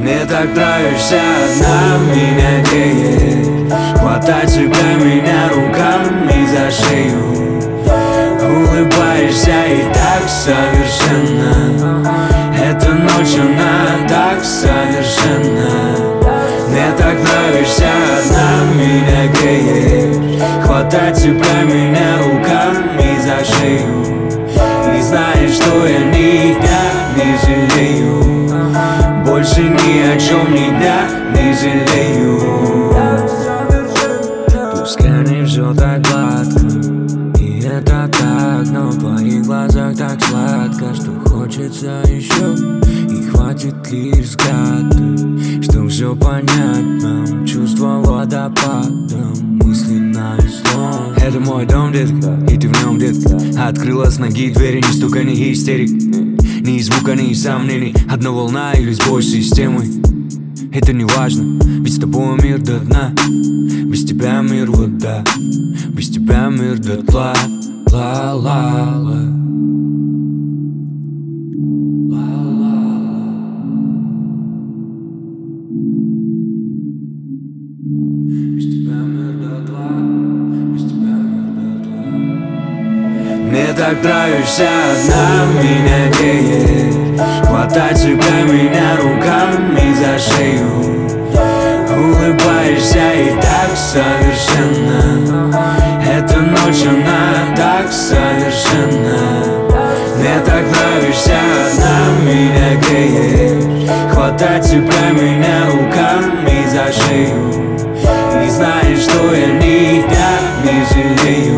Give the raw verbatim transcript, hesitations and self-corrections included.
Мне так нравишься, одна меня греешь. Хватай тебя меня руками за шею. Улыбаешься и так совершенно. Эта ночь, она так совершенна. Мне так нравишься, одна меня греешь. Хватай тебя меня руками за шею. И знаешь, что я ни дня не жалею. Больше ни о чем ни дня не жалею. Пускай не все так гладко, и это так, но в твоих глазах так сладко, что хочется еще, и хватит лишь взгляда, чтоб все понятно. Чувство водопадом, мысли на излом. Это мой дом, детка, и ты в нем, детка. Открыла с ноги двери, ни стука, ни истерик, ни звука, ни сомнений. Одна волна или сбой системы. Это не важно, ведь с тобой мир до дна. Без тебя мир вода, без тебя мир дотла. Ла-ла-ла. Мне так нравишься, одна меня греешь. Хватай тебя меня руками за шею. Улыбаешься и так совершенно. Эта ночь, она так совершенна. Мне так нравишься, одна меня греешь. Хватай тебя меня руками за шею. И знаешь, что я ни дня не жалею.